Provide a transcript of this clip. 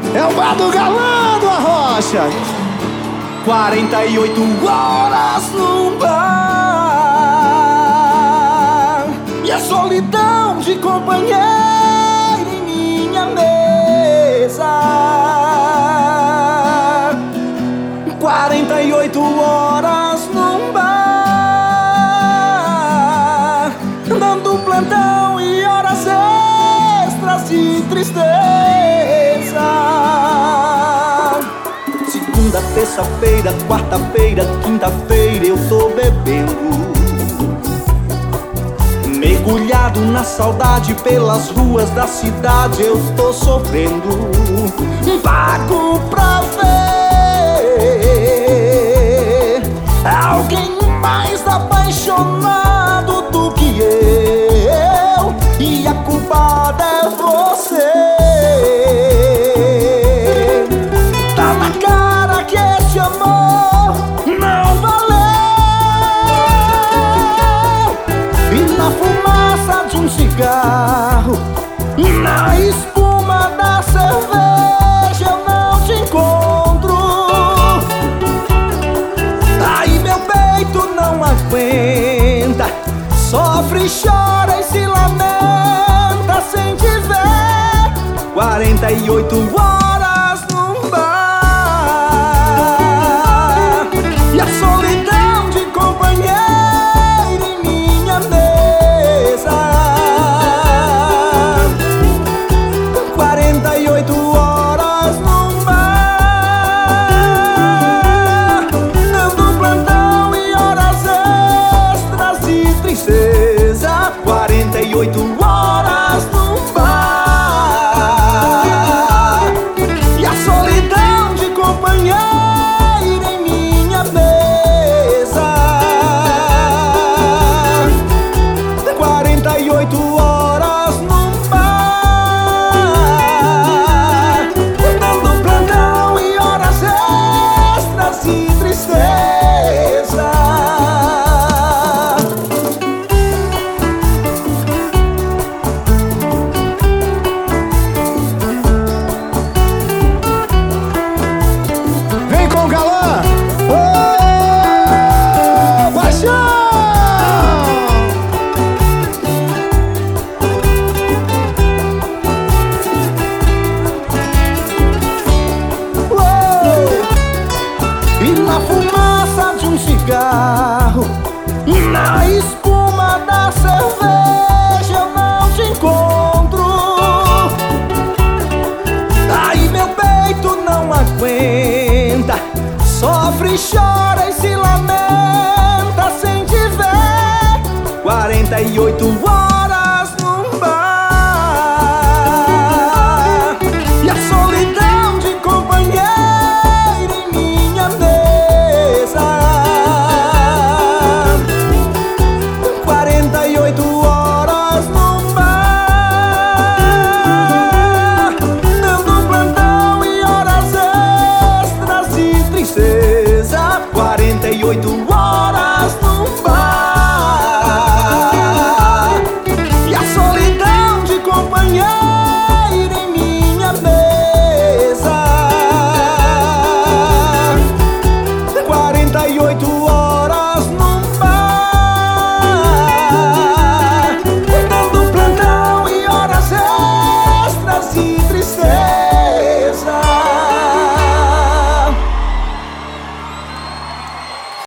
É o bar do galã do Arrocha. 48 horas num bar e a solidão de companheiro em minha mesa. 48 horas num bar, dando plantão e horas extras de tristeza. Segunda, terça-feira, quarta-feira, quinta-feira eu tô bebendo, mergulhado na saudade pelas ruas da cidade eu tô sofrendo. Pago pra ver alguém mais apaixonado do que eu, e a culpada é você. Tá na cara que esse amor não valeu, e na fumaça de um cigarro, na espuma da cerveja eu não te encontro. Aí meu peito não aguenta, sofre, chora e se lamenta sem te ver. 48 horas num bar e a solidão de companheiro em minha mesa. 48 horas num bar, dando plantão e horas extras de tristeza. 48 horas num bar e a solidão de companheiro em minha mesa. 48 horas num bar, dando plantão e horas extras de tristeza. Vem com o galã! Ô, paixão! E na fumaça de um cigarro, na espuma da cerveja eu não te encontro. Aí meu peito não aguenta, sofre e chora